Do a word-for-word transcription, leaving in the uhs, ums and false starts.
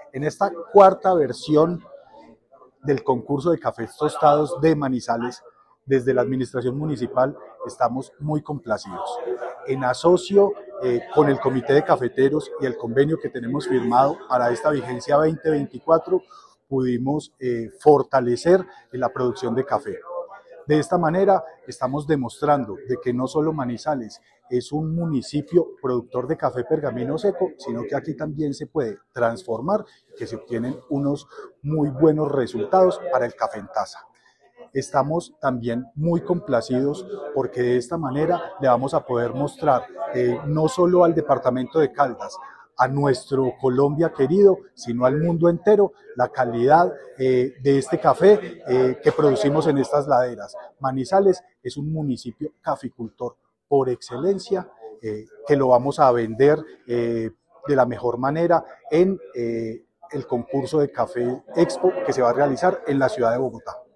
En esta cuarta versión del concurso de cafés tostados de Manizales, desde la administración municipal estamos muy complacidos. En asocio eh, con el Comité de Cafeteros y el convenio que tenemos firmado para esta vigencia veinte veinticuatro, pudimos eh, fortalecer la producción de café. De esta manera estamos demostrando de que no solo Manizales es un municipio productor de café pergamino seco, sino que aquí también se puede transformar, que se obtienen unos muy buenos resultados para el café en taza. Estamos también muy complacidos porque de esta manera le vamos a poder mostrar eh, no solo al departamento de Caldas, a nuestro Colombia querido, sino al mundo entero, la calidad eh, de este café eh, que producimos en estas laderas. Manizales es un municipio caficultor por excelencia, eh, que lo vamos a vender eh, de la mejor manera en eh, el concurso de Café Expo que se va a realizar en la ciudad de Bogotá.